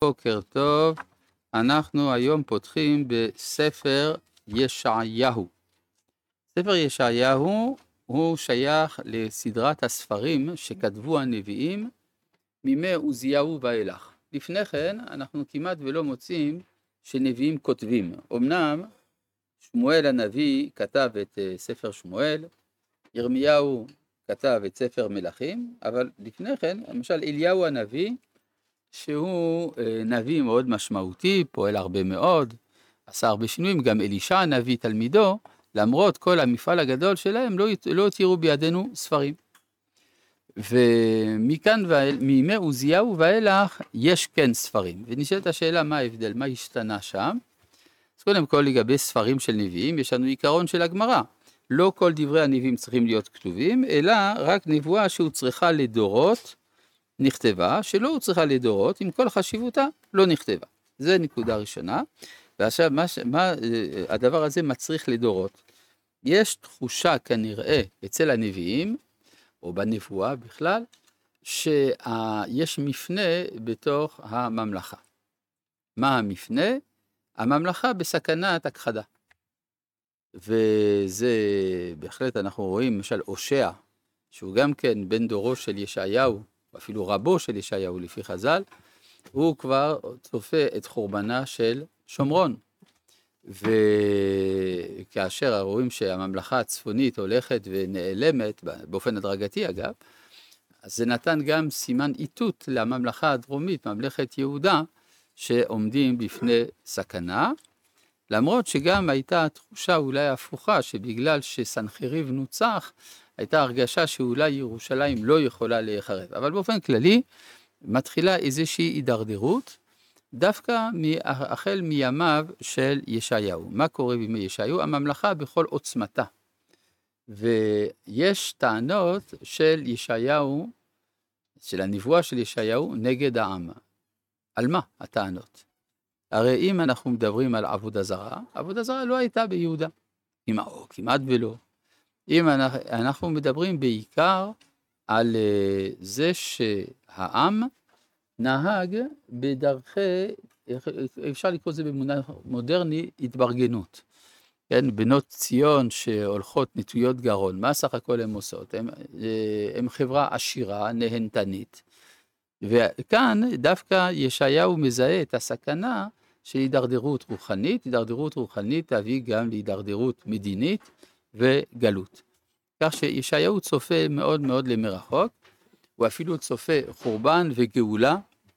בוקר טוב, אנחנו היום פותחים בספר ישעיהו. ספר ישעיהו הוא שייך לסדרת הספרים שכתבו הנביאים מימי עוזיהו ואילך. לפני כן אנחנו כמעט ולא מוצאים שנביאים כותבים. אמנם שמואל הנביא כתב את ספר שמואל, ירמיהו כתב את ספר מלכים, אבל לפני כן, למשל אליהו הנביא, שהוא נביא מאוד משמעותי, פועל הרבה מאוד, עשה הרבה שינויים, גם אלישע הנביא תלמידו, למרות כל המפעל הגדול שלהם, לא הותירו בידינו ספרים. ומכאן, מימי עוזיהו ואילך, יש כן ספרים. ונשאלת השאלה מה ההבדל, מה השתנה שם? אז קודם כל לגבי ספרים של נביאים, יש לנו עיקרון של הגמרא. לא כל דברי הנביאים צריכים להיות כתובים, אלא רק נבואה שהוא צריכה לדורות, נכתבה, שלא הוא צריכה לדורות, עם כל חשיבותה, לא נכתבה. זה נקודה ראשונה. ועכשיו, הדבר הזה מצריך לדורות. יש תחושה כנראה אצל הנביאים, או בנבואה בכלל, שיש מפנה בתוך הממלכה. מה המפנה? הממלכה בסכנת הכחדה. וזה בהחלט אנחנו רואים, למשל הושע, שהוא גם כן בן דורו של ישעיהו, אפילו רבו של ישעיהו לפי חז"ל, הוא כבר צופה את חורבנה של שומרון. וכאשר רואים שהממלכה הצפונית הולכת ונעלמת, באופן הדרגתי אגב, אז זה נתן גם סימן איתות לממלכה הדרומית, ממלכת יהודה, שעומדים בפני סכנה, למרות שגם הייתה תחושה אולי הפוכה, שבגלל שסנחריב נוצח, הייתה הרגשה שאולי ירושלים לא יכולה להיחרב. אבל באופן כללי, מתחילה איזושהי הידרדרות, דווקא החל מימיו של ישעיהו. מה קורה בימי ישעיהו? הממלכה בכל עוצמתה. ויש טענות של ישעיהו, של הנבואה של ישעיהו, נגד העם. על מה הטענות? הרי אם אנחנו מדברים על עבודה זרה, עבודה זרה לא הייתה ביהודה, כמעט ולא. אם אנחנו מדברים בעיקר על זה שהעם נהג בדרכי, אפשר לקרוא זה במונח מודרני, התברגנות. כן, בנות ציון שהולכות נטויות גרון, מה סך הכל הן עושות? הן חברה עשירה, נהנתנית. וכאן דווקא ישעיהו מזהה את הסכנה של הידרדרות רוחנית. הידרדרות רוחנית תביא גם להידרדרות מדינית וגלות. כך שישעיהו צופה מאוד מאוד למרחוק, הוא אפילו צופה חורבן וגאולה,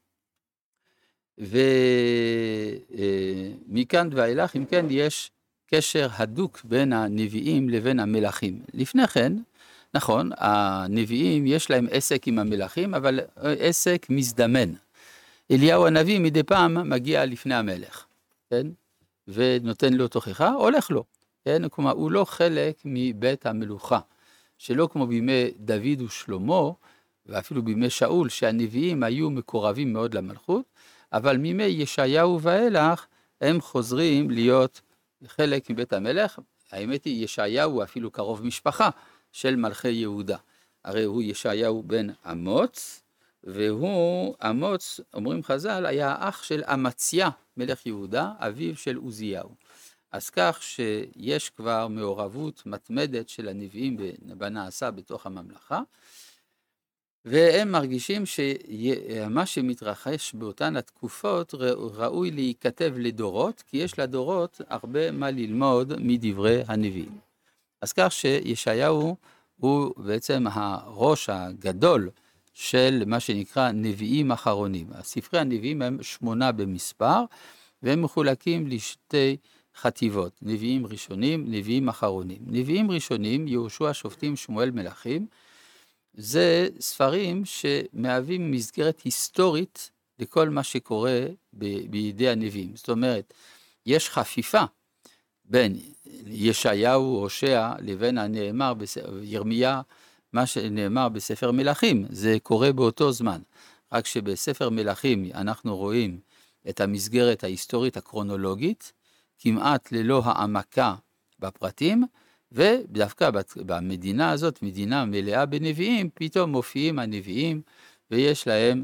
ומכאן ואילך, אם כן, יש קשר הדוק בין הנביאים לבין המלכים. לפני כן, נכון, הנביאים יש להם עסק עם המלכים, אבל עסק מזדמן. אליהו הנביא מדי פעם מגיע לפני המלך, כן? ונותן לו תוכחה, הולך לו. כן? כלומר, הוא לא חלק מבית המלוכה, שלא כמו בימי דוד ושלמה, ואפילו בימי שאול, שהנביאים היו מקורבים מאוד למלכות, אבל מימי ישעיהו ואילך, הם חוזרים להיות חלק מבית המלך. האמת היא, ישעיהו אפילו קרוב משפחה של מלכי יהודה. הרי הוא ישעיהו בן אמוץ, והוא, אמוץ, אומרים חז"ל, היה האח של אמציה, מלך יהודה, אביו של עוזיהו. אז כך שיש כבר מעורבות מתמדת של הנביאים בנעשה בתוך הממלכה, והם מרגישים שמה שמתרחש באותן התקופות ראוי להיכתב לדורות, כי יש לדורות הרבה מה ללמוד מדברי הנביאים. אז כך שישעיהו הוא בעצם הראש הגדול של מה שנקרא נביאים אחרונים. ספרי הנביאים הם 8 במספר, והם מחולקים לשתי חטיבות, נביאים ראשונים, נביאים אחרונים. נביאים ראשונים, יהושע, שופטים, שמואל, מלכים, זה ספרים שמהווים מסגרת היסטורית לכל מה שקורה בידי הנביאים. זאת אומרת, יש חפיפה בין ישעיהו, הושע, לבין הנאמר ירמיה, מה שנאמר בספר מלכים. זה קורה באותו זמן. רק שבספר מלכים אנחנו רואים את המסגרת ההיסטורית הקרונולוגית, כמעט ללא העמקה בפרטים, ודווקא במדינה הזאת, מדינה מלאה בנביאים, פתאום מופיעים הנביאים, ויש להם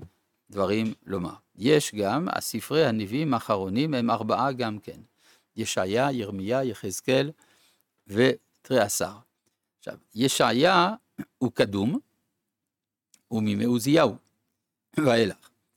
דברים לומר. יש גם, הספרי הנביאים האחרונים הם 4 גם כן. ישעיה, ירמיה, יחזקאל ותריעשר. עכשיו, ישעיה הוא קדום, הוא מימי עוזיהו ואילך.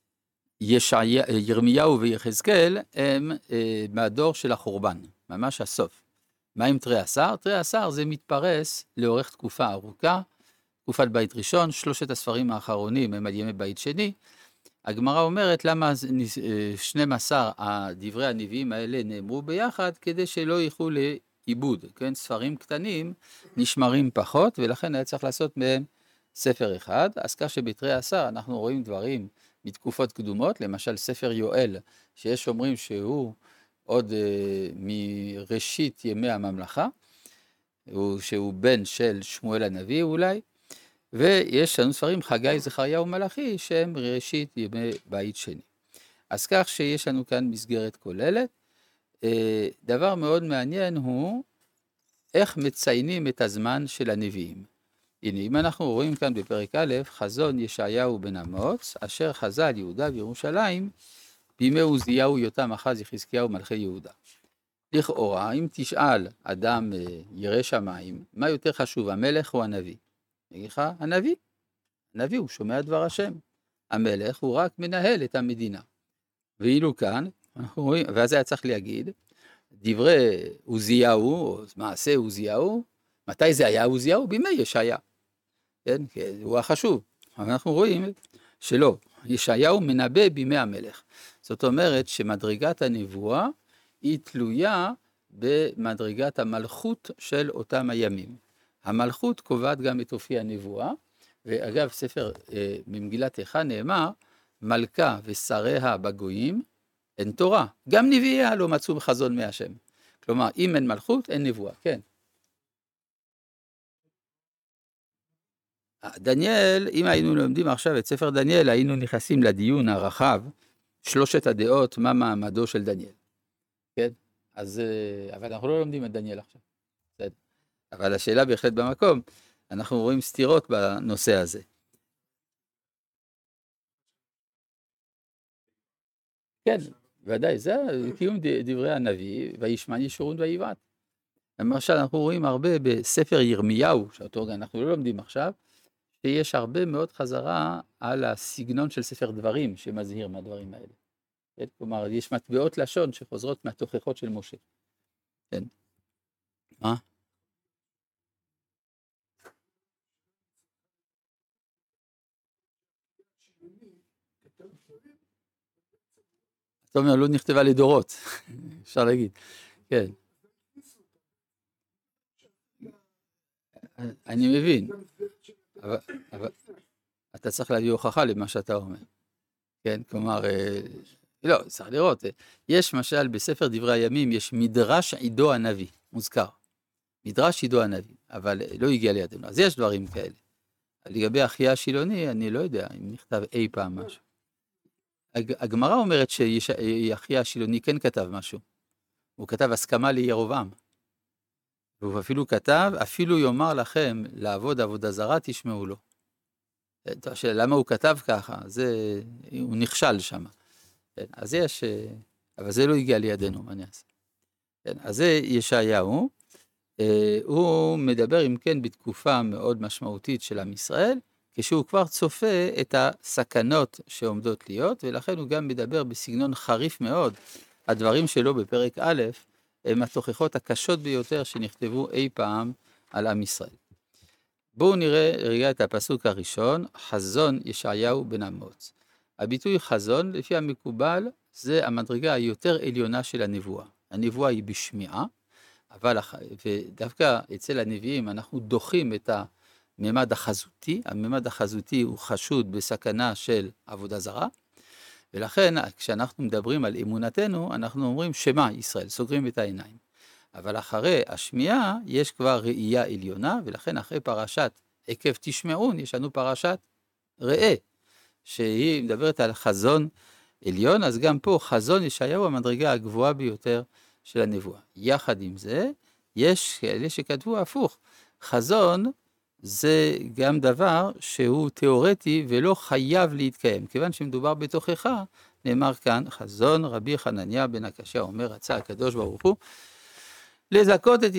ירמיהו ויחזקאל הם מהדור של החורבן, ממש הסוף. מה עם תריעשר? תריעשר זה מתפרס לאורך תקופה ארוכה, תקופת בית ראשון, 3 הספרים האחרונים הם על ימי בית שני. הגמרא אומרת למה 12 דברי הנביאים האלה נאמרו ביחד, כדי שלא ילכו לאיבוד, כן? ספרים קטנים נשמרים פחות, ולכן היה צריך לעשות מהם ספר אחד. אז כך שבתריעשר אנחנו רואים דברים מתקופות קדומות, למשל ספר יואל, שיש אומרים שהוא עוד מראשית ימי הממלכה, שהוא בן של שמואל הנביא אולי, ויש לנו ספרים חגי, זכריה ומלאכי, שהם ראשית ימי בית שני. אז כך שיש לנו כאן מסגרת כוללת. דבר מאוד מעניין הוא איך מציינים את הזמן של הנביאים. הנה, אם אנחנו רואים כאן בפרק א', חזון ישעיהו בן אמוץ, אשר חזה על יהודה וירושלים, בימי עוזיהו, יותם, אחז, יחזקיהו, מלכי יהודה. לכאורה, אם תשאל אדם ירא שמיים, מה יותר חשוב, המלך או הנביא? יגיד לך, הנביא. הנביא הוא שומע דבר השם. המלך הוא רק מנהל את המדינה. ואילו כאן, אנחנו רואים, ואז היה צריך להגיד, דברי עוזיהו, או מעשה עוזיהו, מתי זה היה עוזיהו? בימי ישעיה. כן, הוא החשוב. אבל אנחנו רואים שלא, ישעיהו מנבא בימי המלך. זאת אומרת שמדרגת הנבואה היא תלויה במדרגת המלכות של אותם הימים. המלכות קובעת גם את אופי הנבואה, ואגב ספר ממגילת איכה נאמר, מלכה ושריה בגויים אין תורה, גם נביאיה לא מצאו חזון מהשם. כלומר, אם אין מלכות, אין נבואה, כן. דניאל, אם היינו לומדים עכשיו את ספר דניאל, היינו נכנסים לדיון הרחב, 3 הדעות, מה מעמדו של דניאל. כן? אז, אבל אנחנו לא לומדים את דניאל עכשיו. בסדר. אבל השאלה בהחלט במקום, אנחנו רואים סתירות בנושא הזה. כן, ודאי, זה קיום דברי הנביא, וישמע ישורון ויבעט. למשל, אנחנו רואים הרבה בספר ירמיהו, שאותו אנחנו לא לומדים עכשיו, שיש הרבה מאוד חזרה על הסגנון של ספר דברים, שמזהיר מהדברים האלה. כן? כלומר, יש מטבעות לשון שחוזרות מהתוכחות של משה. כן. מה? זאת אומרת, לא נכתבה לדורות, אפשר להגיד. כן. אני מבין. אבל אתה צריך להביא הוכחה למה שאתה אומר. כן, כלומר, לא, צריך לראות. יש משל בספר דברי הימים, יש מדרש עידו הנביא, מוזכר. מדרש עידו הנביא, אבל לא הגיע לידינו. אז יש דברים כאלה. לגבי אחיה השילוני, אני לא יודע אם נכתב אי פעם משהו. הגמרא אומרת שאחיה השילוני כן כתב משהו. הוא כתב הסכמה לירובעם. והוא אפילו כתב, אפילו יאמר לכם לעבוד עבודה זרה, תשמעו לו. למה הוא כתב ככה? הוא נכשל שם. אז יש, אבל זה לא הגיע לידינו, מה נעשה? אז זה ישעיהו, הוא מדבר אם כן בתקופה מאוד משמעותית של עם ישראל, כשהוא כבר צופה את הסכנות שעומדות להיות, ולכן הוא גם מדבר בסגנון חריף מאוד. הדברים שלו בפרק א' הם התוכחות הקשות ביותר שנכתבו אי פעם על עם ישראל. בואו נראה רגע את הפסוק הראשון, חזון ישעיהו בן אמוץ. הביטוי חזון, לפי המקובל, זה המדרגה היותר עליונה של הנבואה. הנבואה היא בשמיעה, אבל ודווקא אצל הנביאים אנחנו דוחים את הממד החזותי. הממד החזותי הוא חשוד בסכנה של עבודה זרה, ולכן כשאנחנו מדברים על אמונתנו, אנחנו אומרים שמע ישראל, סוגרים את העיניים. אבל אחרי השמיעה יש כבר ראייה עליונה, ולכן אחרי פרשת עקב תשמעון, יש לנו פרשת ראה, שהיא מדברת על חזון עליון, אז גם פה חזון ישעיהו המדרגה הגבוהה ביותר של הנבואה. יחד עם זה, יש כאלה שכתבו הפוך, חזון זה גם דבר שהוא תיאורטי ולא חייב להתקיים. כיוון שמדובר בתוכחה, נאמר כאן, חזון רבי חנניה בן הקשיא אומר, רצה הקדוש ברוך הוא, לזכות את